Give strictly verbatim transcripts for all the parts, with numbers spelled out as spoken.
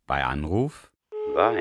Bei Anruf Wein.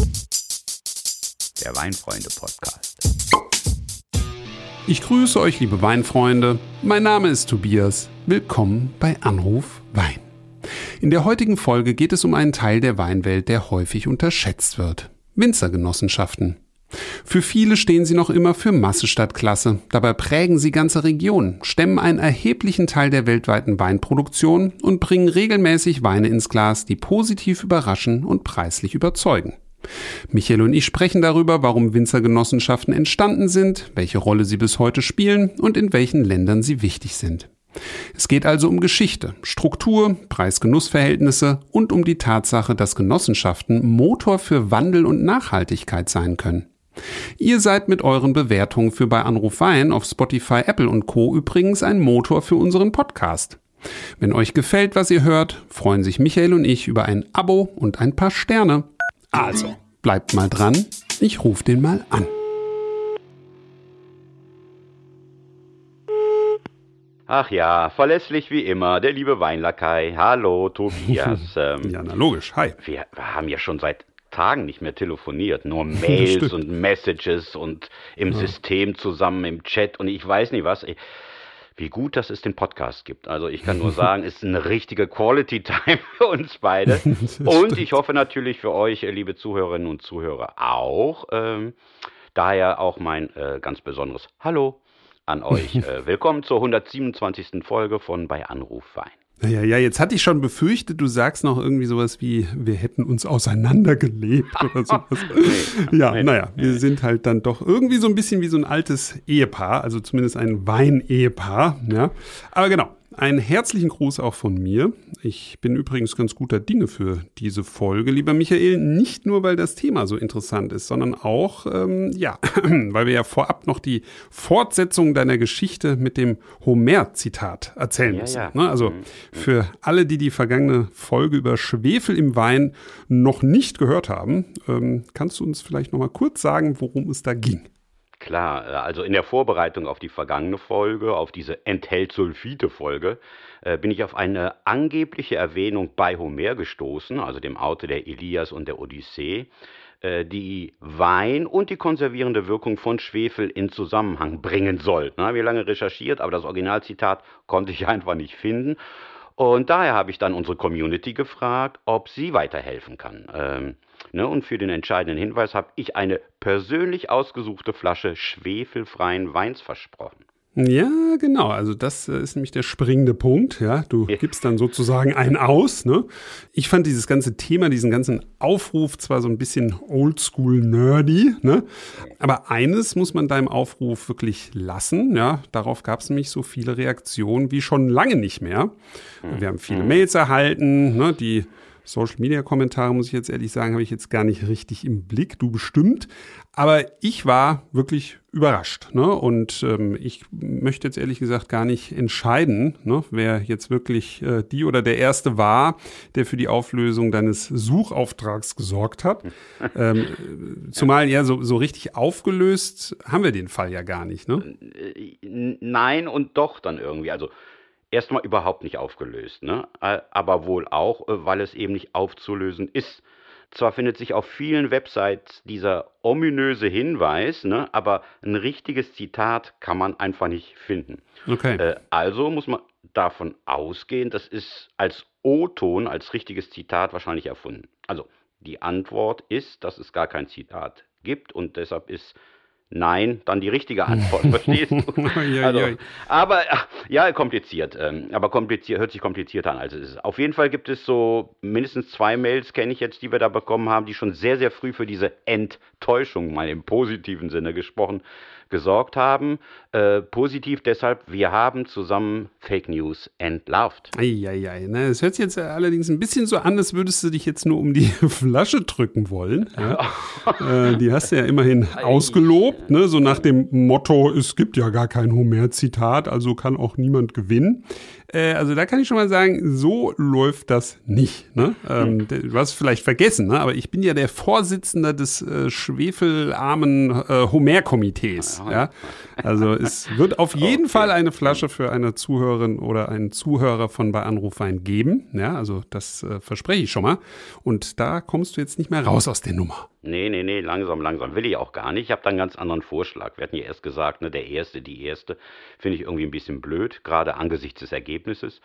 Der Weinfreunde-Podcast. Ich grüße euch, liebe Weinfreunde. Mein Name ist Tobias. Willkommen bei Anruf Wein. In der heutigen Folge geht es um einen Teil der Weinwelt, der häufig unterschätzt wird. Winzergenossenschaften. Für viele stehen sie noch immer für Masse statt Klasse. Dabei prägen sie ganze Regionen, stemmen einen erheblichen Teil der weltweiten Weinproduktion und bringen regelmäßig Weine ins Glas, die positiv überraschen und preislich überzeugen. Michael und ich sprechen darüber, warum Winzergenossenschaften entstanden sind, welche Rolle sie bis heute spielen und in welchen Ländern sie wichtig sind. Es geht also um Geschichte, Struktur, Preis-Genuss-Verhältnisse und um die Tatsache, dass Genossenschaften Motor für Wandel und Nachhaltigkeit sein können. Ihr seid mit euren Bewertungen für Bei Anruf Wein auf Spotify, Apple und Co. übrigens ein Motor für unseren Podcast. Wenn euch gefällt, was ihr hört, freuen sich Michael und ich über ein Abo und ein paar Sterne. Also, bleibt mal dran, ich rufe den mal an. Ach ja, verlässlich wie immer, der liebe Weinlakai. Hallo, Tobias. Ähm, ja, na logisch, hi. Wir, wir haben ja schon seit Tagen nicht mehr telefoniert, nur Mails und Messages und im ja. System zusammen, im Chat und ich weiß nicht was. Wie gut, dass es den Podcast gibt. Also ich kann nur sagen, es ist eine richtige Quality Time für uns beide. Und ich hoffe natürlich für euch, liebe Zuhörerinnen und Zuhörer, auch. Ähm, daher auch mein äh, ganz besonderes Hallo an euch. Äh, willkommen zur hundertsiebenundzwanzigsten Folge von Bei Anruf Wein. Ja, ja, jetzt hatte ich schon befürchtet, du sagst noch irgendwie sowas wie, wir hätten uns auseinandergelebt oder sowas. nee, ja, nee, naja, nee. Wir sind halt dann doch irgendwie so ein bisschen wie so ein altes Ehepaar, also zumindest ein Wein-Ehepaar. Ja. Aber genau, einen herzlichen Gruß auch von mir. Ich bin übrigens ganz guter Dinge für diese Folge, lieber Michael. Nicht nur, weil das Thema so interessant ist, sondern auch, ähm, ja, weil wir ja vorab noch die Fortsetzung deiner Geschichte mit dem Homer-Zitat erzählen ja, müssen. Ja. Ne? Also für alle, die die vergangene Folge über Schwefel im Wein noch nicht gehört haben, ähm, kannst du uns vielleicht noch mal kurz sagen, worum es da ging? Klar, also in der Vorbereitung auf die vergangene Folge, auf diese Enthält Sulfite-Folge, äh, bin ich auf eine angebliche Erwähnung bei Homer gestoßen, also dem Autor der Ilias und der Odyssee, äh, die Wein und die konservierende Wirkung von Schwefel in Zusammenhang bringen soll. Na, wir lange recherchiert, aber das Originalzitat konnte ich einfach nicht finden. Und daher habe ich dann unsere Community gefragt, ob sie weiterhelfen kann. Ähm, ne, und für den entscheidenden Hinweis habe ich eine persönlich ausgesuchte Flasche schwefelfreien Weins versprochen. Ja, genau. Also das ist nämlich der springende Punkt. Ja, du gibst dann sozusagen einen aus. Ne? Ich fand dieses ganze Thema, diesen ganzen Aufruf zwar so ein bisschen oldschool nerdy, ne? Aber eines muss man deinem Aufruf wirklich lassen. Ja, darauf gab es nämlich so viele Reaktionen wie schon lange nicht mehr. Wir haben viele Mails erhalten, ne? Die Social-Media-Kommentare, muss ich jetzt ehrlich sagen, habe ich jetzt gar nicht richtig im Blick, du bestimmt. Aber ich war wirklich überrascht. Ne? Und ähm, ich möchte jetzt ehrlich gesagt gar nicht entscheiden, ne, wer jetzt wirklich äh, die oder der Erste war, der für die Auflösung deines Suchauftrags gesorgt hat. ähm, zumal ja so, so richtig aufgelöst haben wir den Fall ja gar nicht. Ne? Nein und doch dann irgendwie. Also erstmal überhaupt nicht aufgelöst, ne? Aber wohl auch, weil es eben nicht aufzulösen ist. Zwar findet sich auf vielen Websites dieser ominöse Hinweis, ne? Aber ein richtiges Zitat kann man einfach nicht finden. Okay. Äh, also muss man davon ausgehen, das ist als O-Ton, als richtiges Zitat wahrscheinlich erfunden. Also die Antwort ist, dass es gar kein Zitat gibt und deshalb ist Nein, dann die richtige Antwort, verstehst du? Also, aber ja, kompliziert, ähm, aber kompliziert, hört sich komplizierter an, als es ist. Auf jeden Fall gibt es so mindestens zwei Mails, kenne ich jetzt, die wir da bekommen haben, die schon sehr, sehr früh für diese Enttäuschung, mal im positiven Sinne gesprochen, gesorgt haben. Äh, positiv deshalb, wir haben zusammen Fake News entlarvt. Eieiei, ne, es hört sich jetzt allerdings ein bisschen so an, als würdest du dich jetzt nur um die Flasche drücken wollen. Ja? äh, die hast du ja immerhin ausgelobt, ne? So nach dem Motto, es gibt ja gar kein Homer-Zitat, also kann auch niemand gewinnen. Äh, also da kann ich schon mal sagen, so läuft das nicht. Ne? Ähm, du hast es vielleicht vergessen, ne? Aber ich bin ja der Vorsitzende des äh, schwefelarmen äh, Homer-Komitees. Ja? Also es wird auf jeden okay. Fall eine Flasche für eine Zuhörerin oder einen Zuhörer von Bei Anruf Wein geben. Ja, also das äh, verspreche ich schon mal. Und da kommst du jetzt nicht mehr raus aus der Nummer. Nee, nee, nee, langsam, langsam. Will ich auch gar nicht. Ich habe da einen ganz anderen Vorschlag. Wir hatten ja erst gesagt, ne, der Erste, die Erste, finde ich irgendwie ein bisschen blöd, gerade angesichts des Ergebnisses.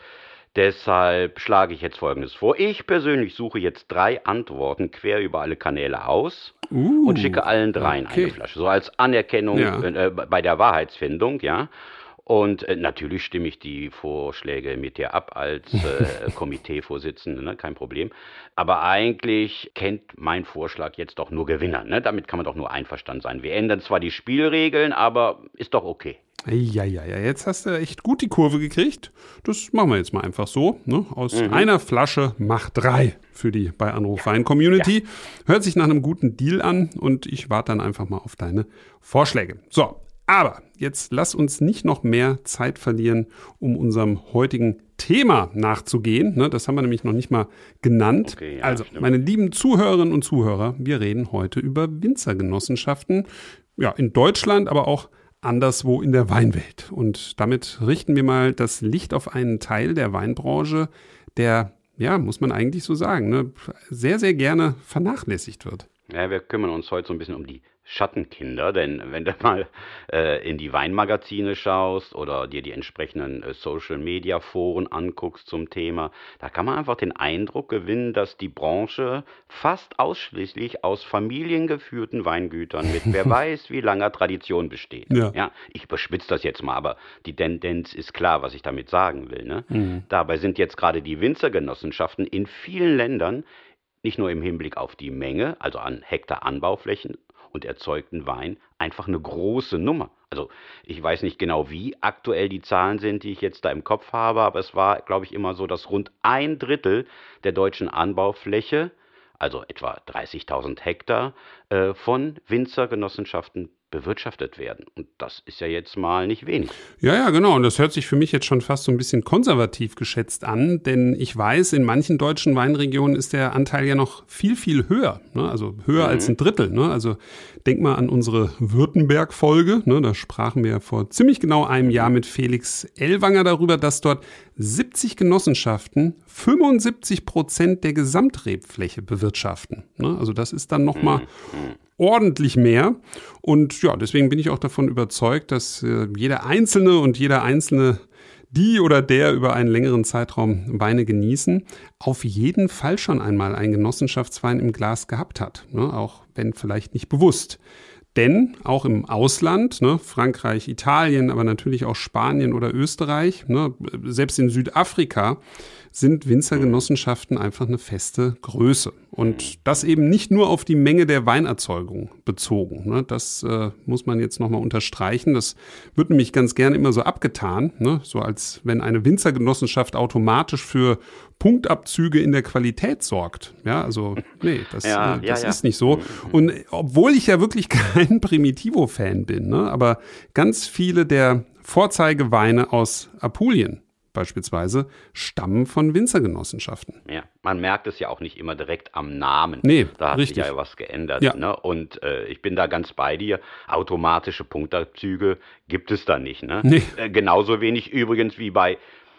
Deshalb schlage ich jetzt Folgendes vor. Ich persönlich suche jetzt drei Antworten quer über alle Kanäle aus uh, und schicke allen dreien okay. eine Flasche. So als Anerkennung ja. äh, bei der Wahrheitsfindung, ja. Und äh, natürlich stimme ich die Vorschläge mit dir ab als äh, Komiteevorsitzende, ne? Kein Problem. Aber eigentlich kennt mein Vorschlag jetzt doch nur Gewinner. Ne? Damit kann man doch nur einverstanden sein. Wir ändern zwar die Spielregeln, aber ist doch okay. Ja, ja, ja, jetzt hast du echt gut die Kurve gekriegt. Das machen wir jetzt mal einfach so. Ne? Aus mhm. einer Flasche macht drei für die Bei Anruf Wein Community. Ja. Hört sich nach einem guten Deal an und ich warte dann einfach mal auf deine Vorschläge. So. Aber jetzt lass uns nicht noch mehr Zeit verlieren, um unserem heutigen Thema nachzugehen. Ne, das haben wir nämlich noch nicht mal genannt. Okay, ja, also, stimmt. Meine lieben Zuhörerinnen und Zuhörer, wir reden heute über Winzergenossenschaften. Ja, in Deutschland, aber auch anderswo in der Weinwelt. Und damit richten wir mal das Licht auf einen Teil der Weinbranche, der, ja, muss man eigentlich so sagen, ne, sehr, sehr gerne vernachlässigt wird. Ja, wir kümmern uns heute so ein bisschen um die Schattenkinder, denn wenn du mal äh, in die Weinmagazine schaust oder dir die entsprechenden äh, Social-Media-Foren anguckst zum Thema, da kann man einfach den Eindruck gewinnen, dass die Branche fast ausschließlich aus familiengeführten Weingütern mit wer weiß wie langer Tradition besteht. Ja. Ja, ich überspitze das jetzt mal, aber die Tendenz ist klar, was ich damit sagen will. Ne? Mhm. Dabei sind jetzt gerade die Winzergenossenschaften in vielen Ländern nicht nur im Hinblick auf die Menge, also an Hektar Anbauflächen und erzeugten Wein, einfach eine große Nummer. Also ich weiß nicht genau, wie aktuell die Zahlen sind, die ich jetzt da im Kopf habe, aber es war, glaube ich, immer so, dass rund ein Drittel der deutschen Anbaufläche, also etwa dreißigtausend Hektar, äh, von Winzergenossenschaften bewirtschaftet werden. Und das ist ja jetzt mal nicht wenig. Ja, ja, genau. Und das hört sich für mich jetzt schon fast so ein bisschen konservativ geschätzt an, denn ich weiß, in manchen deutschen Weinregionen ist der Anteil ja noch viel, viel höher. Ne? Also höher mhm. als ein Drittel. Ne? Also denk mal an unsere Württemberg-Folge. Ne? Da sprachen wir vor ziemlich genau einem Jahr mit Felix Ellwanger darüber, dass dort siebzig Genossenschaften fünfundsiebzig Prozent der Gesamtrebfläche bewirtschaften. Ne? Also das ist dann nochmal mhm. ordentlich mehr. Und ja, deswegen bin ich auch davon überzeugt, dass äh, jeder Einzelne und jeder Einzelne, die oder der über einen längeren Zeitraum Weine genießen, auf jeden Fall schon einmal einen Genossenschaftswein im Glas gehabt hat. Ne? Auch wenn vielleicht nicht bewusst. Denn auch im Ausland, ne, Frankreich, Italien, aber natürlich auch Spanien oder Österreich, ne, selbst in Südafrika sind Winzergenossenschaften einfach eine feste Größe. Und das eben nicht nur auf die Menge der Weinerzeugung bezogen. Ne, das äh, muss man jetzt nochmal unterstreichen. Das wird nämlich ganz gerne immer so abgetan, ne, so als wenn eine Winzergenossenschaft automatisch für Punktabzüge in der Qualität sorgt. Ja, also nee, das, ja, äh, das ja, ist ja. nicht so. Und obwohl ich ja wirklich kein Primitivo-Fan bin, ne, aber ganz viele der Vorzeigeweine aus Apulien beispielsweise stammen von Winzergenossenschaften. Ja, man merkt es ja auch nicht immer direkt am Namen. Nee, da hat richtig. sich ja was geändert. Ja. Ne? Und äh, ich bin da ganz bei dir. Automatische Punktabzüge gibt es da nicht. Ne? Nee. Äh, genauso wenig übrigens wie bei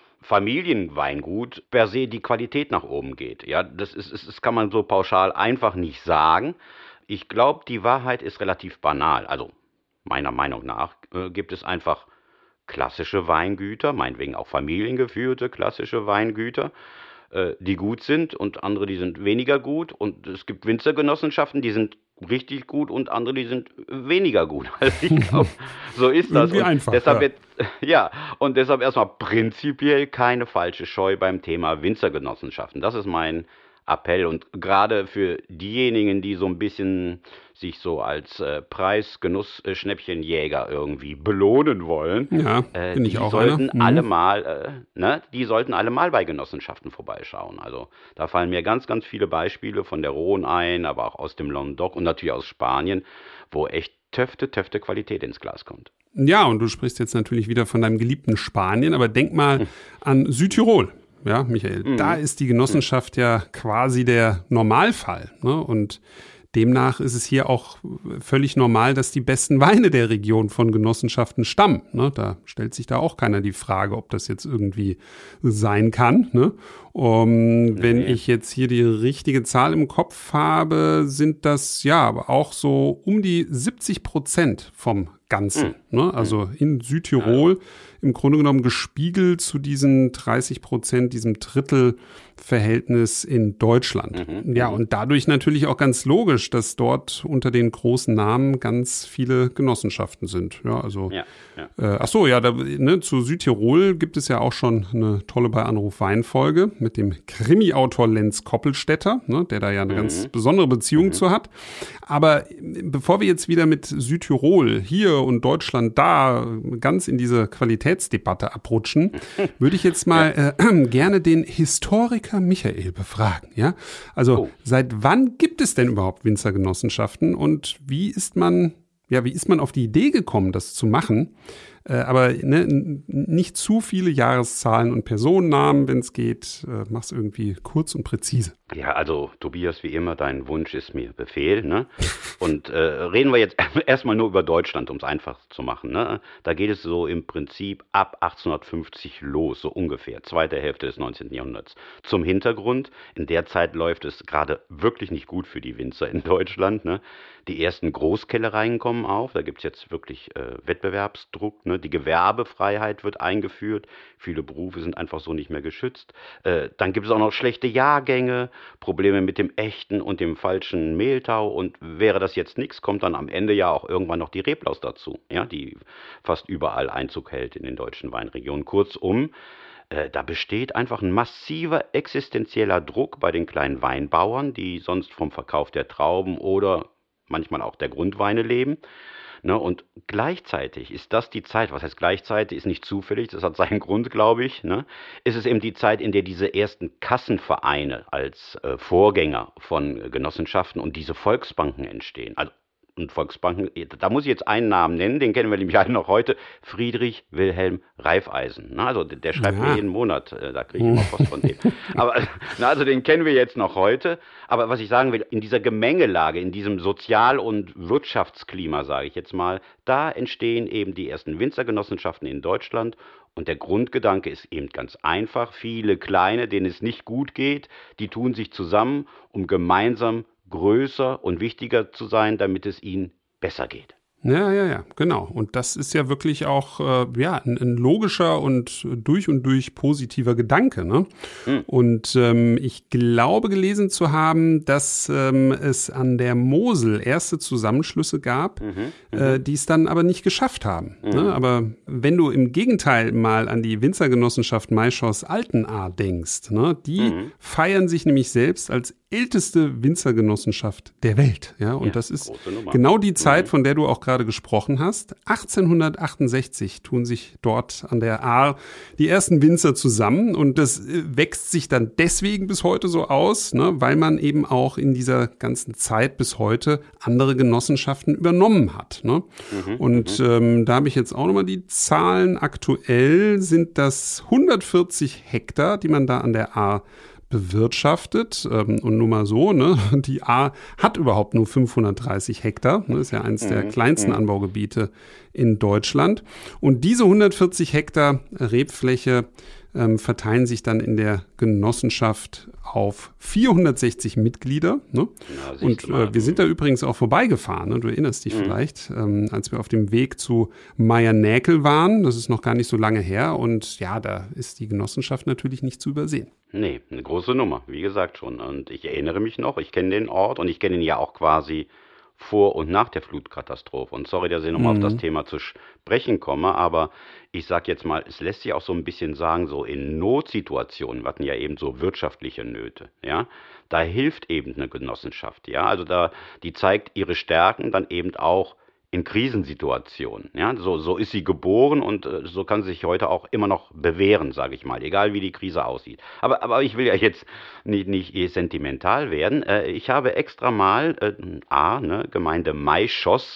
Familienweingut per se die Qualität nach oben geht. Ja, das ist, das kann man so pauschal einfach nicht sagen. Ich glaube, die Wahrheit ist relativ banal. Also meiner Meinung nach äh, gibt es einfach klassische Weingüter, meinetwegen auch familiengeführte klassische Weingüter, äh, die gut sind und andere, die sind weniger gut. Und es gibt Winzergenossenschaften, die sind richtig gut und andere, die sind weniger gut. Also ich glaube, so ist das. Irgendwie und einfach, deshalb ja. Wird, ja, und deshalb erstmal prinzipiell keine falsche Scheu beim Thema Winzergenossenschaften. Das ist mein Appell. Und gerade für diejenigen, die so ein bisschen sich so als äh, Preis-Genuss-Schnäppchenjäger irgendwie belohnen wollen, ja, äh, bin die ich auch sollten einer. alle Mhm. mal, äh, ne, die sollten alle mal bei Genossenschaften vorbeischauen. Also da fallen mir ganz, ganz viele Beispiele von der Rhone ein, aber auch aus dem Languedoc und natürlich aus Spanien, wo echt töfte, töfte Qualität ins Glas kommt. Ja, und du sprichst jetzt natürlich wieder von deinem geliebten Spanien, aber denk mal hm. an Südtirol. Ja, Michael, mhm. da ist die Genossenschaft ja quasi der Normalfall, ne? Und demnach ist es hier auch völlig normal, dass die besten Weine der Region von Genossenschaften stammen, ne? Da stellt sich da auch keiner die Frage, ob das jetzt irgendwie sein kann, ne? Um, wenn nee. ich jetzt hier die richtige Zahl im Kopf habe, sind das ja aber auch so um die siebzig Prozent vom Ganzen, mhm. ne? Also in Südtirol im Grunde genommen gespiegelt zu diesen dreißig Prozent, diesem Drittelverhältnis in Deutschland. Mhm. Ja, und dadurch natürlich auch ganz logisch, dass dort unter den großen Namen ganz viele Genossenschaften sind. Ja, also, ja, ja. Äh, ach so, ja, da, ne, zu Südtirol gibt es ja auch schon eine tolle bei Anruf Wein-Folge mit dem Krimi-Autor Lenz Koppelstetter, ne, der da ja eine mhm. ganz besondere Beziehung mhm. zu hat. Aber bevor wir jetzt wieder mit Südtirol hier und Deutschland da ganz in diese Qualitätsdebatte abrutschen, würde ich jetzt mal ja. äh, gerne den Historiker Michael befragen. Ja? Also oh. seit wann gibt es denn überhaupt Winzergenossenschaften und wie ist man, ja, wie ist man auf die Idee gekommen, das zu machen? Äh, aber ne, nicht zu viele Jahreszahlen und Personennamen, wenn es geht. Äh, mach's irgendwie kurz und präzise. Ja, also Tobias, wie immer, dein Wunsch ist mir Befehl, ne? Und äh, reden wir jetzt erstmal nur über Deutschland, um es einfach zu machen, ne? Da geht es so im Prinzip ab achtzehnhundertfünfzig los, so ungefähr, zweite Hälfte des neunzehnten Jahrhunderts. Zum Hintergrund, in der Zeit läuft es gerade wirklich nicht gut für die Winzer in Deutschland, ne? Die ersten Großkellereien kommen auf, da gibt es jetzt wirklich äh, Wettbewerbsdruck, ne? Die Gewerbefreiheit wird eingeführt, viele Berufe sind einfach so nicht mehr geschützt. Äh, dann gibt es auch noch schlechte Jahrgänge, Probleme mit dem echten und dem falschen Mehltau und wäre das jetzt nichts, kommt dann am Ende ja auch irgendwann noch die Reblaus dazu, ja, die fast überall Einzug hält in den deutschen Weinregionen. Kurzum, äh, da besteht einfach ein massiver existenzieller Druck bei den kleinen Weinbauern, die sonst vom Verkauf der Trauben oder manchmal auch der Grundweine leben. Ne, und gleichzeitig ist das die Zeit, was heißt gleichzeitig, ist nicht zufällig, das hat seinen Grund, glaube ich, ne, ist es eben die Zeit, in der diese ersten Kassenvereine als äh, Vorgänger von Genossenschaften und diese Volksbanken entstehen. Also, und Volksbanken, da muss ich jetzt einen Namen nennen, den kennen wir nämlich alle noch heute, Friedrich Wilhelm Raiffeisen. Na, also der schreibt ja. mir jeden Monat, äh, da kriege ich immer Post von dem. Aber, na, also den kennen wir jetzt noch heute. Aber was ich sagen will, in dieser Gemengelage, in diesem Sozial- und Wirtschaftsklima, sage ich jetzt mal, da entstehen eben die ersten Winzergenossenschaften in Deutschland. Und der Grundgedanke ist eben ganz einfach. Viele Kleine, denen es nicht gut geht, die tun sich zusammen, um gemeinsam größer und wichtiger zu sein, damit es ihnen besser geht. Ja, ja, ja, genau. Und das ist ja wirklich auch äh, ja, ein, ein logischer und durch und durch positiver Gedanke, ne? Mhm. Und ähm, ich glaube gelesen zu haben, dass ähm, es an der Mosel erste Zusammenschlüsse gab, mhm. Mhm. Äh, die es dann aber nicht geschafft haben. Mhm. Ne? Aber wenn du im Gegenteil mal an die Winzergenossenschaft Maischoss Altenahr denkst, ne? Die mhm. feiern sich nämlich selbst als älteste Winzergenossenschaft der Welt. Ja, und ja, das ist genau die Zeit, von der du auch gerade gesprochen hast. achtzehnhundertachtundsechzig tun sich dort an der Ahr die ersten Winzer zusammen und das wächst sich dann deswegen bis heute so aus, ne, weil man eben auch in dieser ganzen Zeit bis heute andere Genossenschaften übernommen hat. Ne? Mhm, und ähm, da habe ich jetzt auch nochmal die Zahlen. Aktuell sind das hundertvierzig Hektar, die man da an der Ahr bewirtschaftet. Ähm, und nur mal so, ne, die Ahr hat überhaupt nur fünfhundertdreißig Hektar. Ne, ist ja eines mhm. der kleinsten mhm. Anbaugebiete in Deutschland. Und diese hundertvierzig Hektar Rebfläche ähm, verteilen sich dann in der Genossenschaft auf vierhundertsechzig Mitglieder. Ne? Ja, und äh, wir sind da übrigens auch vorbeigefahren. Ne? Du erinnerst dich mhm. vielleicht, ähm, als wir auf dem Weg zu Meier-Näkel waren. Das ist noch gar nicht so lange her. Und ja, da ist die Genossenschaft natürlich nicht zu übersehen. Nee, eine große Nummer, wie gesagt schon. Und ich erinnere mich noch, ich kenne den Ort und ich kenne ihn ja auch quasi vor und nach der Flutkatastrophe. Und sorry, dass ich nochmal mhm. auf das Thema zu sprechen komme, aber ich sage jetzt mal, es lässt sich auch so ein bisschen sagen, so in Notsituationen, wir hatten ja eben so wirtschaftliche Nöte, ja, da hilft eben eine Genossenschaft, ja, also da, die zeigt ihre Stärken dann eben auch in Krisensituationen, ja, so, so ist sie geboren und äh, so kann sie sich heute auch immer noch bewähren, sage ich mal, egal wie die Krise aussieht. Aber, aber ich will ja jetzt nicht, nicht sentimental werden. Äh, ich habe extra mal, äh, A, ne, Gemeinde Maischoss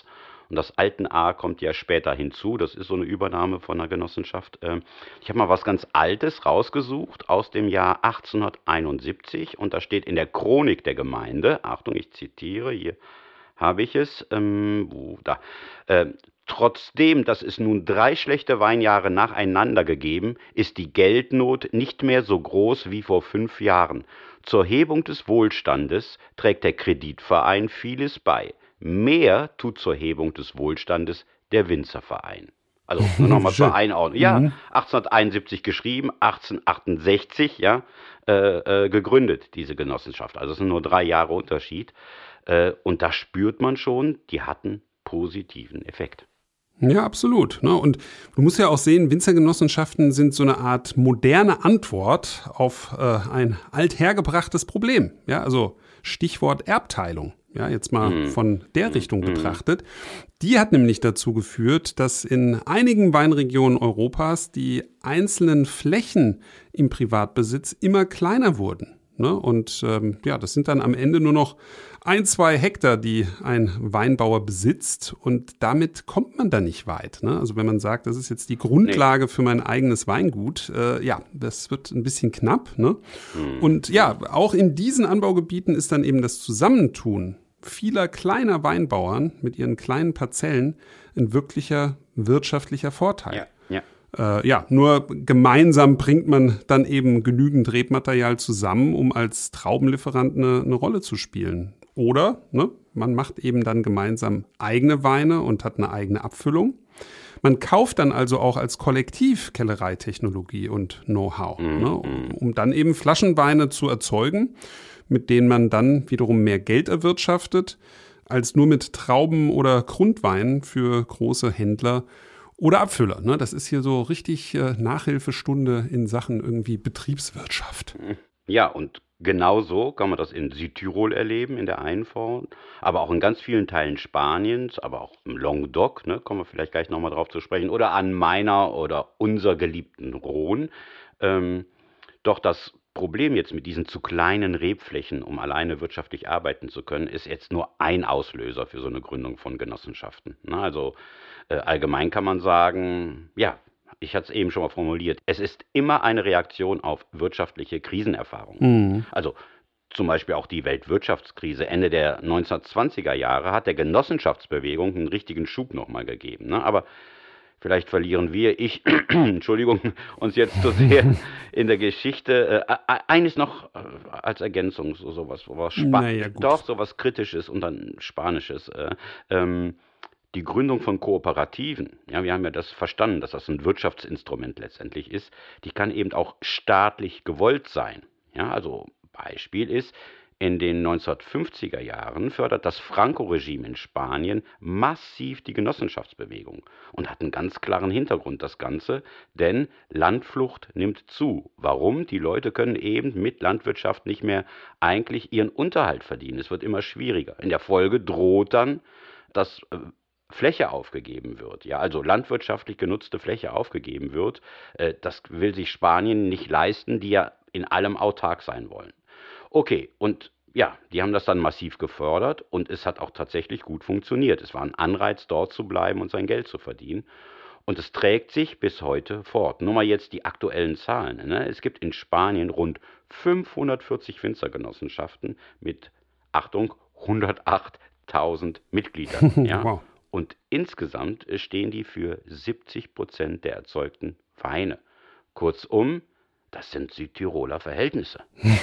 Und das Alten A kommt ja später hinzu. Das ist so eine Übernahme von einer Genossenschaft. Ähm, Ich habe mal was ganz Altes rausgesucht aus dem Jahr achtzehnhunderteinundsiebzig. Und da steht in der Chronik der Gemeinde, Achtung, ich zitiere, hier habe ich es, ähm, wo, da, äh, trotzdem, dass es nun drei schlechte Weinjahre nacheinander gegeben, ist die Geldnot nicht mehr so groß wie vor fünf Jahren. Zur Hebung des Wohlstandes trägt der Kreditverein vieles bei. Mehr tut zur Hebung des Wohlstandes der Winzerverein. Also nur nochmal zur Einordnung. Ja, Mhm. achtzehnhunderteinundsiebzig geschrieben, achtzehnhundertachtundsechzig ja, äh, äh, gegründet, diese Genossenschaft. Also es sind nur drei Jahre Unterschied. Äh, und da spürt man schon, die hatten positiven Effekt. Ja, absolut. Ne? Und du musst ja auch sehen, Winzergenossenschaften sind so eine Art moderne Antwort auf äh, ein althergebrachtes Problem. Ja, also Stichwort Erbteilung. Ja, jetzt mal Mhm. von der Richtung betrachtet. Die hat nämlich dazu geführt, dass in einigen Weinregionen Europas die einzelnen Flächen im Privatbesitz immer kleiner wurden. Ne? Und ähm, ja, das sind dann am Ende nur noch ein, zwei Hektar, die ein Weinbauer besitzt. Und damit kommt man da nicht weit. Ne? Also wenn man sagt, das ist jetzt die Grundlage für mein eigenes Weingut, äh, ja, das wird ein bisschen knapp. Ne? Und ja, auch in diesen Anbaugebieten ist dann eben das Zusammentun vieler kleiner Weinbauern mit ihren kleinen Parzellen ein wirklicher wirtschaftlicher Vorteil. Ja, ja. Äh, ja, nur gemeinsam bringt man dann eben genügend Rebmaterial zusammen, um als Traubenlieferant eine, eine Rolle zu spielen. Oder ne, man macht eben dann gemeinsam eigene Weine und hat eine eigene Abfüllung. Man kauft dann also auch als Kollektiv Kellereitechnologie und Know-how, Mhm. ne, um, um dann eben Flaschenweine zu erzeugen, mit denen man dann wiederum mehr Geld erwirtschaftet, als nur mit Trauben oder Grundweinen für große Händler oder Abfüller. Ne? Das ist hier so richtig äh, Nachhilfestunde in Sachen irgendwie Betriebswirtschaft. Ja, und genau so kann man das in Südtirol erleben, in der einen Form, aber auch in ganz vielen Teilen Spaniens, aber auch im Languedoc, ne, kommen wir vielleicht gleich nochmal drauf zu sprechen, oder an meiner oder unser geliebten Rhône. Ähm, doch das Problem jetzt mit diesen zu kleinen Rebflächen, um alleine wirtschaftlich arbeiten zu können, ist jetzt nur ein Auslöser für so eine Gründung von Genossenschaften. Ne? Also äh, allgemein kann man sagen, ja, ich hatte es eben schon mal formuliert, es ist immer eine Reaktion auf wirtschaftliche Krisenerfahrungen. Mhm. Also zum Beispiel auch die Weltwirtschaftskrise Ende der neunzehnhundertzwanziger Jahre hat der Genossenschaftsbewegung einen richtigen Schub nochmal gegeben. Ne? Aber vielleicht verlieren wir, ich, Entschuldigung, uns jetzt zu sehr in der Geschichte. Äh, e- eines noch äh, als Ergänzung, so sowas, sowas Spa Naja, gut. doch sowas Kritisches und dann Spanisches. Äh, ähm, die Gründung von Kooperativen, ja, wir haben ja das verstanden, dass das ein Wirtschaftsinstrument letztendlich ist, die kann eben auch staatlich gewollt sein. Ja, also Beispiel ist, in den neunzehnhundertfünfziger Jahren fördert das Franco-Regime in Spanien massiv die Genossenschaftsbewegung und hat einen ganz klaren Hintergrund, das Ganze, denn Landflucht nimmt zu. Warum? Die Leute können eben mit Landwirtschaft nicht mehr eigentlich ihren Unterhalt verdienen. Es wird immer schwieriger. In der Folge droht dann, dass äh, Fläche aufgegeben wird, ja, also landwirtschaftlich genutzte Fläche aufgegeben wird. Äh, das will sich Spanien nicht leisten, die ja in allem autark sein wollen. Okay, und ja, die haben das dann massiv gefördert und es hat auch tatsächlich gut funktioniert. Es war ein Anreiz, dort zu bleiben und sein Geld zu verdienen. Und es trägt sich bis heute fort. Nur mal jetzt die aktuellen Zahlen. Ne? Es gibt in Spanien rund fünfhundertvierzig Winzergenossenschaften mit, Achtung, hundertachttausend Mitgliedern. Ja? Wow. Und insgesamt äh, stehen die für siebzig Prozent der erzeugten Weine. Kurzum, das sind Südtiroler Verhältnisse.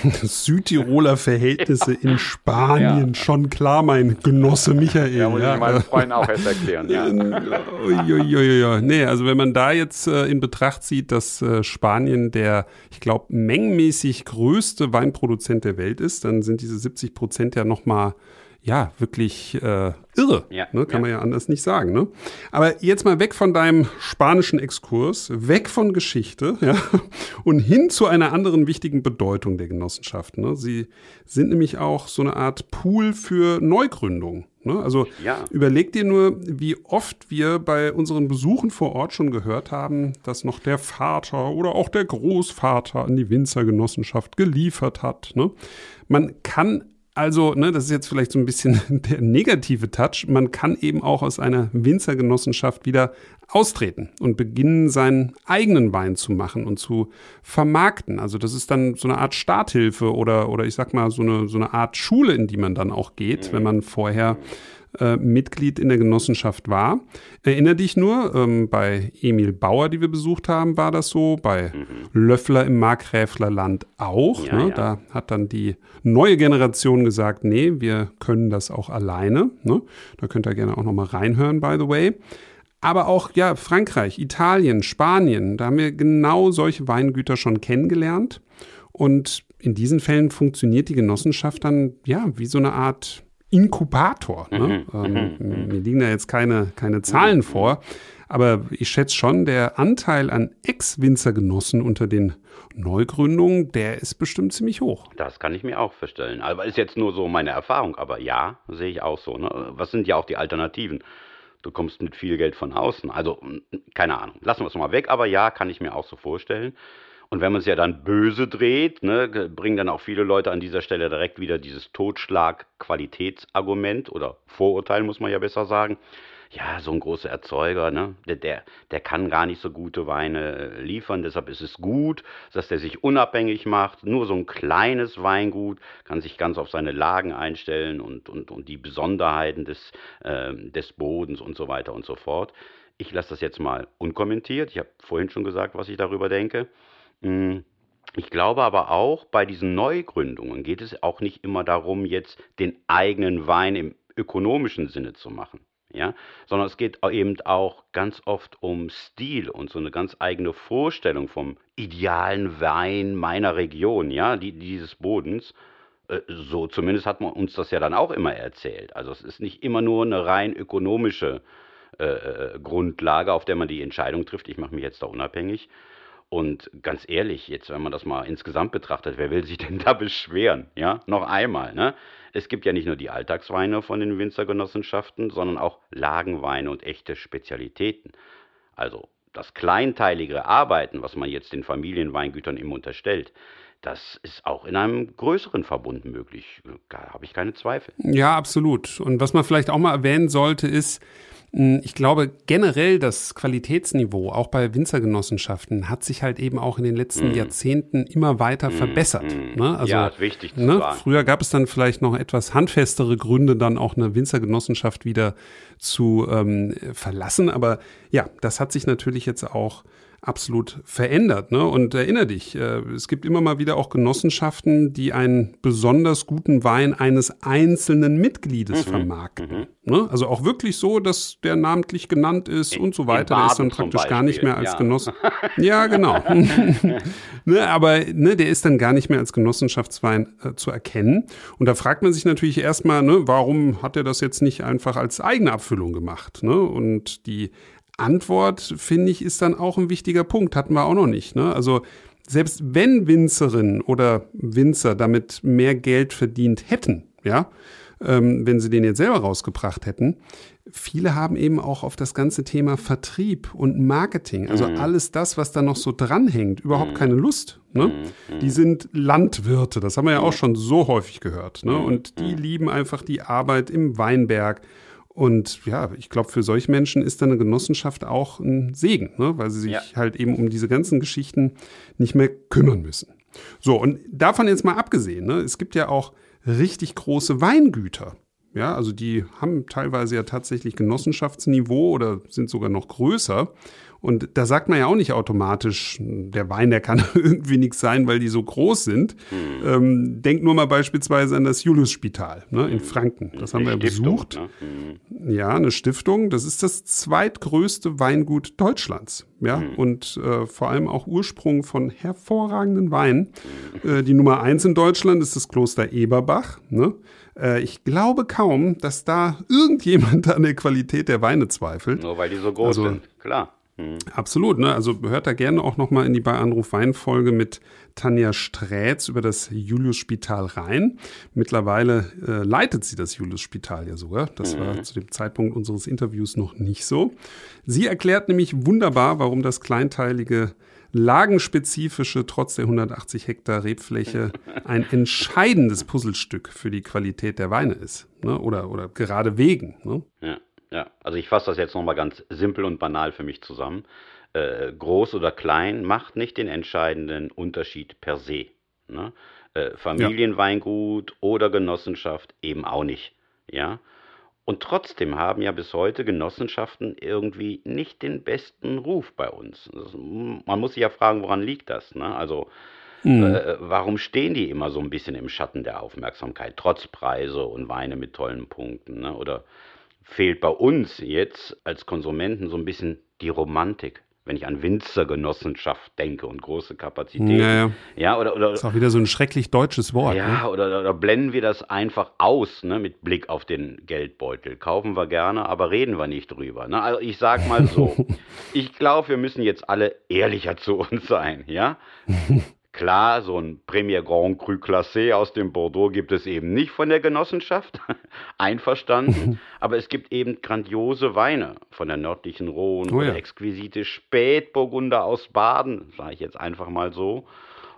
Südtiroler Verhältnisse in Spanien, schon klar, mein Genosse Michael. Ja, muss ja. ich meinen Freunden auch erst erklären. Ja. Uiuiui. Nee, also wenn man da jetzt äh, in Betracht zieht, dass äh, Spanien der, ich glaube, mengenmäßig größte Weinproduzent der Welt ist, dann sind diese siebzig Prozent ja nochmal, ja, wirklich äh, irre. Ja, ne? Kann ja. man ja anders nicht sagen. Ne? Aber jetzt mal weg von deinem spanischen Exkurs, weg von Geschichte, ja, und hin zu einer anderen wichtigen Bedeutung der Genossenschaften. Ne? Sie sind nämlich auch so eine Art Pool für Neugründung. Ne? Also Ja. überleg dir nur, wie oft wir bei unseren Besuchen vor Ort schon gehört haben, dass noch der Vater oder auch der Großvater an die Winzergenossenschaft geliefert hat. Ne? Man kann Also, ne, das ist jetzt vielleicht so ein bisschen der negative Touch. Man kann eben auch aus einer Winzergenossenschaft wieder austreten und beginnen, seinen eigenen Wein zu machen und zu vermarkten. Also das ist dann so eine Art Starthilfe oder, oder ich sag mal so eine, so eine Art Schule, in die man dann auch geht, wenn man vorher äh, Mitglied in der Genossenschaft war. Erinnere dich nur, ähm, bei Emil Bauer, die wir besucht haben, war das so, bei mhm. Löffler im Markgräflerland auch. Ja, ne? ja. Da hat dann die neue Generation gesagt, nee, wir können das auch alleine. Ne? Da könnt ihr gerne auch noch mal reinhören, by the way. Aber auch, ja, Frankreich, Italien, Spanien, da haben wir genau solche Weingüter schon kennengelernt. Und in diesen Fällen funktioniert die Genossenschaft dann, ja, wie so eine Art Inkubator. Ne? Mhm. Ähm, mir liegen da jetzt keine, keine Zahlen vor, aber ich schätze schon, der Anteil an Ex-Winzergenossen unter den Neugründungen, der ist bestimmt ziemlich hoch. Das kann ich mir auch vorstellen. Aber ist jetzt nur so meine Erfahrung. Aber ja, sehe ich auch so. Ne? Was sind ja auch die Alternativen? Du kommst mit viel Geld von außen. Also, keine Ahnung. Lassen wir es mal weg. Aber ja, kann ich mir auch so vorstellen. Und wenn man es ja dann böse dreht, ne, bringen dann auch viele Leute an dieser Stelle direkt wieder dieses Totschlag-Qualitätsargument oder Vorurteil, muss man ja besser sagen. Ja, so ein großer Erzeuger, ne, der, der, der kann gar nicht so gute Weine liefern, deshalb ist es gut, dass der sich unabhängig macht. Nur so ein kleines Weingut kann sich ganz auf seine Lagen einstellen und, und, und die Besonderheiten des, äh, des Bodens und so weiter und so fort. Ich lasse das jetzt mal unkommentiert. Ich habe vorhin schon gesagt, was ich darüber denke. Ich glaube aber auch, bei diesen Neugründungen geht es auch nicht immer darum, jetzt den eigenen Wein im ökonomischen Sinne zu machen, ja, sondern es geht eben auch ganz oft um Stil und so eine ganz eigene Vorstellung vom idealen Wein meiner Region, ja, die, dieses Bodens. Äh, So zumindest hat man uns das ja dann auch immer erzählt. Also es ist nicht immer nur eine rein ökonomische äh, Grundlage, auf der man die Entscheidung trifft, ich mache mich jetzt da unabhängig. Und ganz ehrlich, jetzt, wenn man das mal insgesamt betrachtet, wer will sich denn da beschweren? Ja, noch einmal, ne? Es gibt ja nicht nur die Alltagsweine von den Winzergenossenschaften, sondern auch Lagenweine und echte Spezialitäten. Also das kleinteilige Arbeiten, was man jetzt den Familienweingütern immer unterstellt, das ist auch in einem größeren Verbund möglich. Da habe ich keine Zweifel. Ja, absolut. Und was man vielleicht auch mal erwähnen sollte, ist, ich glaube generell das Qualitätsniveau, auch bei Winzergenossenschaften, hat sich halt eben auch in den letzten mm. Jahrzehnten immer weiter mm. verbessert. Mm. Ne? Also, ja, ist wichtig zu ne? sagen. Früher gab es dann vielleicht noch etwas handfestere Gründe, dann auch eine Winzergenossenschaft wieder zu ähm, verlassen. Aber ja, das hat sich natürlich jetzt auch absolut verändert. Ne? Und erinnere dich, äh, es gibt immer mal wieder auch Genossenschaften, die einen besonders guten Wein eines einzelnen Mitgliedes mhm. vermarkten. Mhm. Ne? Also auch wirklich so, dass der namentlich genannt ist und so weiter. Der ist dann praktisch gar nicht mehr als ja. Genosse. Ja, genau. ne, aber ne, der ist dann gar nicht mehr als Genossenschaftswein äh, zu erkennen. Und da fragt man sich natürlich erstmal, ne, warum hat er das jetzt nicht einfach als eigene Abfüllung gemacht? Ne? Und die Antwort, finde ich, ist dann auch ein wichtiger Punkt. Hatten wir auch noch nicht. Ne? Also selbst wenn Winzerinnen oder Winzer damit mehr Geld verdient hätten, ja, ähm, wenn sie den jetzt selber rausgebracht hätten, viele haben eben auch auf das ganze Thema Vertrieb und Marketing, also mhm. alles das, was da noch so dranhängt, überhaupt mhm. keine Lust. Ne? Mhm. Die sind Landwirte, das haben wir ja auch schon so häufig gehört. Ne? Und die lieben einfach die Arbeit im Weinberg. Und ja, ich glaube, für solche Menschen ist dann eine Genossenschaft auch ein Segen, ne? Weil sie sich ja. halt eben um diese ganzen Geschichten nicht mehr kümmern müssen. So, und davon jetzt mal abgesehen, ne? Es gibt ja auch richtig große Weingüter. Ja, also die haben teilweise ja tatsächlich Genossenschaftsniveau oder sind sogar noch größer. Und da sagt man ja auch nicht automatisch, der Wein, der kann irgendwie nichts sein, weil die so groß sind. Mhm. Ähm, denk nur mal beispielsweise an das Julius-Spital, ne, in Franken. Das haben wir ja besucht. Ne? Mhm. Ja, eine Stiftung. Das ist das zweitgrößte Weingut Deutschlands. Ja, mhm. und äh, vor allem auch Ursprung von hervorragenden Weinen. Mhm. Äh, die Nummer eins in Deutschland ist das Kloster Eberbach. Ne? Äh, ich glaube kaum, dass da irgendjemand an der Qualität der Weine zweifelt. Nur weil die so groß also, sind, klar. Mhm. Absolut, ne? Also hört da gerne auch nochmal in die bei Anruf Wein-Folge mit Tanja Strätz über das Julius-Spital rein. Mittlerweile äh, leitet sie das Julius-Spital ja sogar. Das mhm. war zu dem Zeitpunkt unseres Interviews noch nicht so. Sie erklärt nämlich wunderbar, warum das kleinteilige lagenspezifische, trotz der hundertachtzig Hektar Rebfläche, ein entscheidendes Puzzlestück für die Qualität der Weine ist. Ne? Oder, oder gerade wegen. Ne? Ja, ja, also ich fasse das jetzt nochmal ganz simpel und banal für mich zusammen. Äh, groß oder klein macht nicht den entscheidenden Unterschied per se. Ne? Äh, Familienweingut oder Genossenschaft eben auch nicht. Ja? Und trotzdem haben ja bis heute Genossenschaften irgendwie nicht den besten Ruf bei uns. Das, man muss sich ja fragen, woran liegt das? Ne? Also Mhm. äh, warum stehen die immer so ein bisschen im Schatten der Aufmerksamkeit, trotz Preise und Weine mit tollen Punkten? Ne? Oder fehlt bei uns jetzt als Konsumenten so ein bisschen die Romantik, wenn ich an Winzergenossenschaft denke und große Kapazitäten? Naja, Ja, oder, oder ist auch wieder so ein schrecklich deutsches Wort. Ne? ja, oder, oder blenden wir das einfach aus, ne, mit Blick auf den Geldbeutel. Kaufen wir gerne, aber reden wir nicht drüber. Ne? Also ich sag mal so, ich glaube, wir müssen jetzt alle ehrlicher zu uns sein, ja? Klar, so ein Premier Grand Cru Classé aus dem Bordeaux gibt es eben nicht von der Genossenschaft, einverstanden, aber es gibt eben grandiose Weine von der nördlichen Rhone Oh oder ja. exquisite Spätburgunder aus Baden, sage ich jetzt einfach mal so.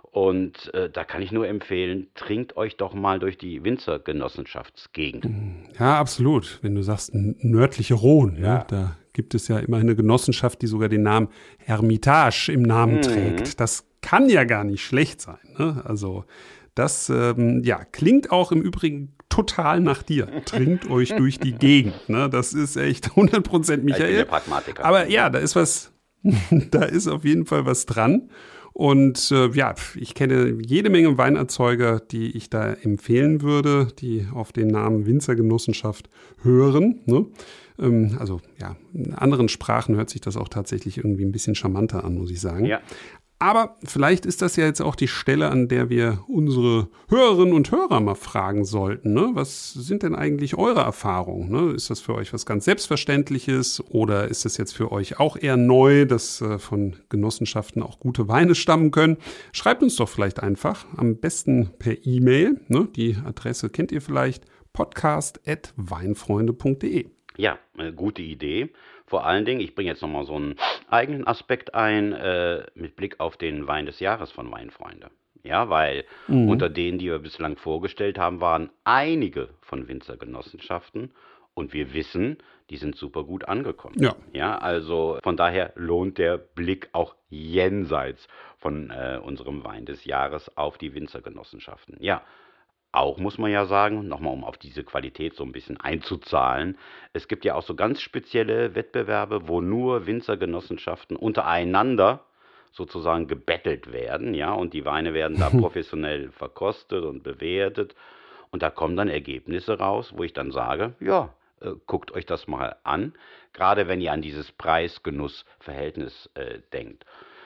Und äh, da kann ich nur empfehlen, trinkt euch doch mal durch die Winzergenossenschaftsgegend. Ja, absolut. Wenn du sagst, n- nördliche Rhone, Ja. ne? Da gibt es ja immerhin eine Genossenschaft, die sogar den Namen Hermitage im Namen Mhm. trägt. Das kann ja gar nicht schlecht sein. Ne? Also das ähm, ja, klingt auch im Übrigen total nach dir. Trinkt euch durch die Gegend. Ne? Das ist echt hundert Prozent Ja, ich bin der Michael. Pragmatiker. Aber ja, da ist was, da ist auf jeden Fall was dran. Und äh, ja, ich kenne jede Menge Weinerzeuger, die ich da empfehlen würde, die auf den Namen Winzergenossenschaft hören. Ne? Ähm, also ja, in anderen Sprachen hört sich das auch tatsächlich irgendwie ein bisschen charmanter an, muss ich sagen. Ja. Aber vielleicht ist das ja jetzt auch die Stelle, an der wir unsere Hörerinnen und Hörer mal fragen sollten. Ne? Was sind denn eigentlich eure Erfahrungen? Ne? Ist das für euch was ganz Selbstverständliches oder ist das jetzt für euch auch eher neu, dass äh, von Genossenschaften auch gute Weine stammen können? Schreibt uns doch vielleicht einfach, am besten per E-Mail. Ne? Die Adresse kennt ihr vielleicht, podcast at weinfreunde punkt de. Ja, eine gute Idee. Vor allen Dingen, ich bringe jetzt nochmal so einen eigenen Aspekt ein, äh, mit Blick auf den Wein des Jahres von Weinfreunde. Ja, weil Mhm. unter denen, die wir bislang vorgestellt haben, waren einige von Winzergenossenschaften und wir wissen, die sind super gut angekommen. Ja. Ja, also von daher lohnt der Blick auch jenseits von äh, unserem Wein des Jahres auf die Winzergenossenschaften. Ja. Auch muss man ja sagen, nochmal um auf diese Qualität so ein bisschen einzuzahlen, es gibt ja auch so ganz spezielle Wettbewerbe, wo nur Winzergenossenschaften untereinander sozusagen gebettelt werden, ja, und die Weine werden da professionell verkostet und bewertet und da kommen dann Ergebnisse raus, wo ich dann sage, ja, äh, guckt euch das mal an, gerade wenn ihr an dieses Preis-Genuss-Verhältnis äh, denkt.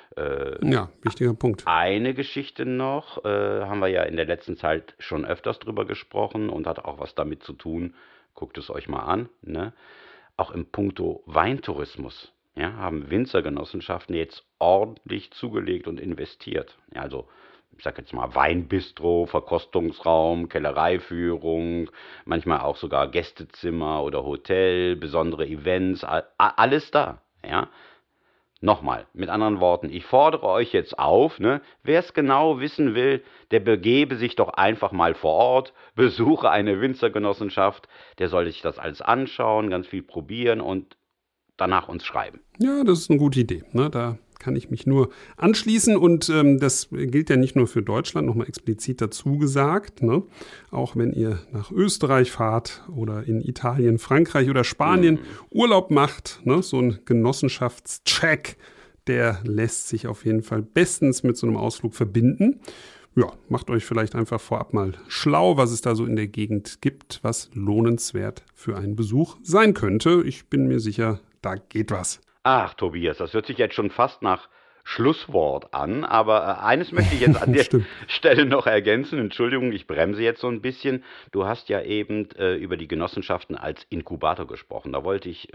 Äh, Ja, wichtiger Punkt. eine Geschichte noch, äh, haben wir ja in der letzten Zeit schon öfters drüber gesprochen und hat auch was damit zu tun. Guckt es euch mal an. Ne? Auch im Puncto Weintourismus, ja, haben Winzergenossenschaften jetzt ordentlich zugelegt und investiert. Ja, also ich sage jetzt mal Weinbistro, Verkostungsraum, Kellereiführung, manchmal auch sogar Gästezimmer oder Hotel, besondere Events, a- a- alles da. Ja. Nochmal, mit anderen Worten, ich fordere euch jetzt auf, ne, wer es genau wissen will, der begebe sich doch einfach mal vor Ort, besuche eine Winzergenossenschaft, der soll sich das alles anschauen, ganz viel probieren und danach uns schreiben. Ja, das ist eine gute Idee. Ne? Da kann ich mich nur anschließen und ähm, das gilt ja nicht nur für Deutschland, nochmal explizit dazu gesagt. Ne? Auch wenn ihr nach Österreich fahrt oder in Italien, Frankreich oder Spanien Urlaub macht, ne? So ein Genossenschaftscheck, der lässt sich auf jeden Fall bestens mit so einem Ausflug verbinden. Ja, macht euch vielleicht einfach vorab mal schlau, was es da so in der Gegend gibt, was lohnenswert für einen Besuch sein könnte. Ich bin mir sicher, da geht was. Ach, Tobias, das hört sich jetzt schon fast nach Schlusswort an, aber äh, eines möchte ich jetzt an der Stimmt. Stelle noch ergänzen. Entschuldigung, ich bremse jetzt so ein bisschen. Du hast ja eben äh, über die Genossenschaften als Inkubator gesprochen. Da wollte ich äh,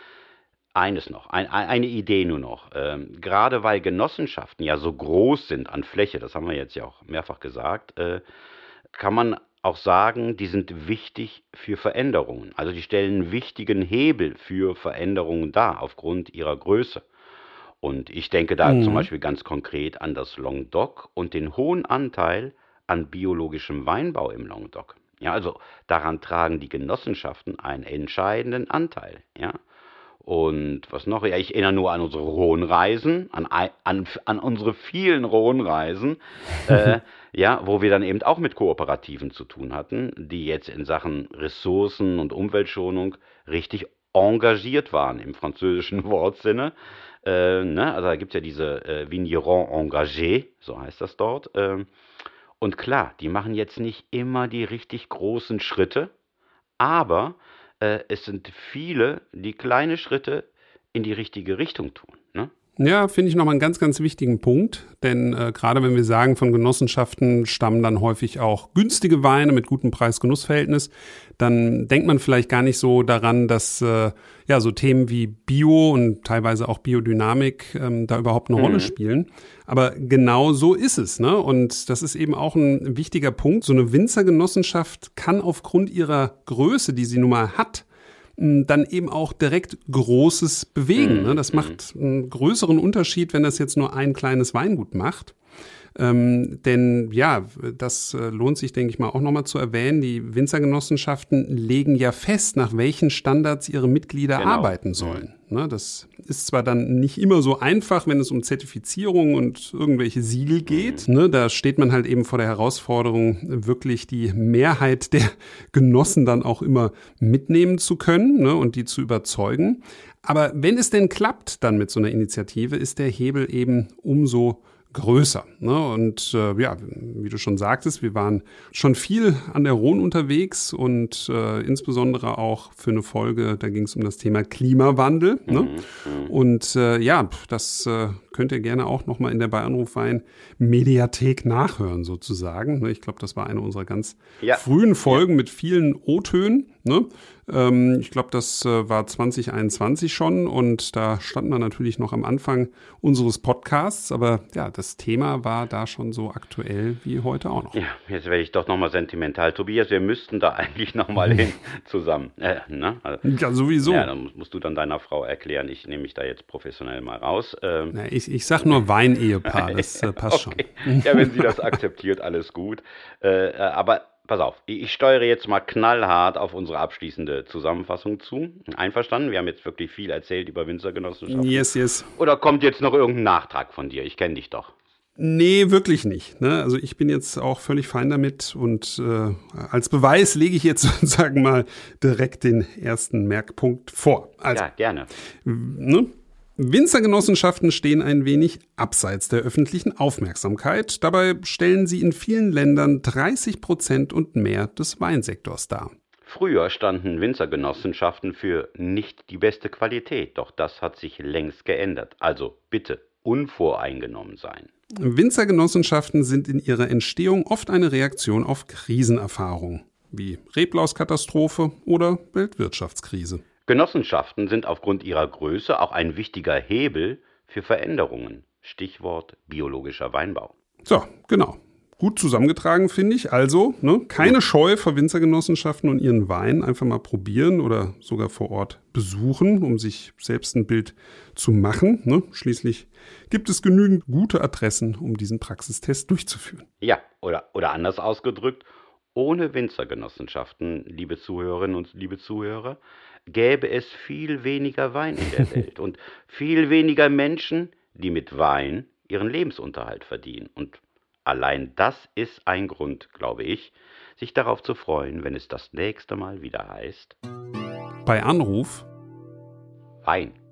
eines noch, ein, ein, eine Idee nur noch. Ähm, gerade weil Genossenschaften ja so groß sind an Fläche, das haben wir jetzt ja auch mehrfach gesagt, äh, kann man auch sagen, die sind wichtig für Veränderungen. Also die stellen einen wichtigen Hebel für Veränderungen dar aufgrund ihrer Größe. Und ich denke da zum Mhm. Beispiel ganz konkret an das Languedoc und den hohen Anteil an biologischem Weinbau im Languedoc. Ja, also daran tragen die Genossenschaften einen entscheidenden Anteil. Ja. Und was noch? Ja, ich erinnere nur an unsere Rhône-Reisen, an, ei- an, an unsere vielen Rhône-Reisen, äh, ja, wo wir dann eben auch mit Kooperativen zu tun hatten, die jetzt in Sachen Ressourcen- und Umweltschonung richtig engagiert waren im französischen Wortsinne. Äh, ne? Also da gibt es ja diese äh, Vignerons engagés, so heißt das dort. Ähm, und klar, die machen jetzt nicht immer die richtig großen Schritte, aber äh, es sind viele, die kleine Schritte in die richtige Richtung tun. Ne? Ja, finde ich nochmal einen ganz, ganz wichtigen Punkt. Denn äh, gerade wenn wir sagen, von Genossenschaften stammen dann häufig auch günstige Weine mit gutem Preis-Genuss-Verhältnis, dann denkt man vielleicht gar nicht so daran, dass äh, ja so Themen wie Bio und teilweise auch Biodynamik ähm, da überhaupt eine Rolle Mhm. spielen. Aber genau so ist es, ne? Und das ist eben auch ein wichtiger Punkt. So eine Winzergenossenschaft kann aufgrund ihrer Größe, die sie nun mal hat, dann eben auch direkt Großes bewegen. Ne? Mhm. Das Mhm. macht einen größeren Unterschied, wenn das jetzt nur ein kleines Weingut macht. Ähm, denn ja, das äh, lohnt sich, denke ich mal, auch nochmal zu erwähnen. Die Winzergenossenschaften legen ja fest, nach welchen Standards ihre Mitglieder Genau. arbeiten sollen. Ne, das ist zwar dann nicht immer so einfach, wenn es um Zertifizierung und irgendwelche Siegel geht. Ne, da steht man halt eben vor der Herausforderung, wirklich die Mehrheit der Genossen dann auch immer mitnehmen zu können, ne, und die zu überzeugen. Aber wenn es denn klappt dann mit so einer Initiative, ist der Hebel eben umso größer. Ne? Und äh, ja, wie du schon sagtest, wir waren schon viel an der Rhône unterwegs und äh, insbesondere auch für eine Folge, da ging es um das Thema Klimawandel. Ne? Mhm. Und äh, ja, das äh, könnt ihr gerne auch nochmal in der Bei Anruf Wein Mediathek nachhören sozusagen. Ne? Ich glaube, das war eine unserer ganz Ja. frühen Folgen mit vielen O-Tönen. Ne? Ähm, ich glaube, das äh, war zwanzig einundzwanzig schon und da standen wir natürlich noch am Anfang unseres Podcasts, aber ja, das Thema war da schon so aktuell wie heute auch noch. Ja, jetzt werde ich doch nochmal sentimental. Tobias, wir müssten da eigentlich nochmal hin zusammen. Äh, ne? Also, Ja, sowieso. ja, dann musst, musst du dann deiner Frau erklären, ich nehme mich da jetzt professionell mal raus. Ähm, Na, ich, ich sag nur Weinehepaar, das äh, passt okay. schon. Ja, wenn sie das akzeptiert, alles gut. Äh, äh, aber pass auf, ich, ich steuere jetzt mal knallhart auf unsere abschließende Zusammenfassung zu. Einverstanden? Wir haben jetzt wirklich viel erzählt über Winzergenossenschaften. Yes, yes. Oder kommt jetzt noch irgendein Nachtrag von dir? Ich kenne dich doch. Nee, wirklich nicht. Ne? Also ich bin jetzt auch völlig fein damit und äh, als Beweis lege ich jetzt sozusagen mal direkt den ersten Merkpunkt vor. Also, Ja, gerne. ne? Winzergenossenschaften stehen ein wenig abseits der öffentlichen Aufmerksamkeit. Dabei stellen sie in vielen Ländern dreißig Prozent und mehr des Weinsektors dar. Früher standen Winzergenossenschaften für nicht die beste Qualität, doch das hat sich längst geändert. Also bitte unvoreingenommen sein. Winzergenossenschaften sind in ihrer Entstehung oft eine Reaktion auf Krisenerfahrungen, wie Reblauskatastrophe oder Weltwirtschaftskrise. Genossenschaften sind aufgrund ihrer Größe auch ein wichtiger Hebel für Veränderungen. Stichwort biologischer Weinbau. So, genau. Gut zusammengetragen, finde ich. Also, ne, keine Scheu vor Winzergenossenschaften und ihren Wein einfach mal probieren oder sogar vor Ort besuchen, um sich selbst ein Bild zu machen. Ne? Schließlich gibt es genügend gute Adressen, um diesen Praxistest durchzuführen. Ja, oder, oder anders ausgedrückt, ohne Winzergenossenschaften, liebe Zuhörerinnen und liebe Zuhörer, gäbe es viel weniger Wein in der Welt und viel weniger Menschen, die mit Wein ihren Lebensunterhalt verdienen. Und allein das ist ein Grund, glaube ich, sich darauf zu freuen, wenn es das nächste Mal wieder heißt Bei Anruf Wein.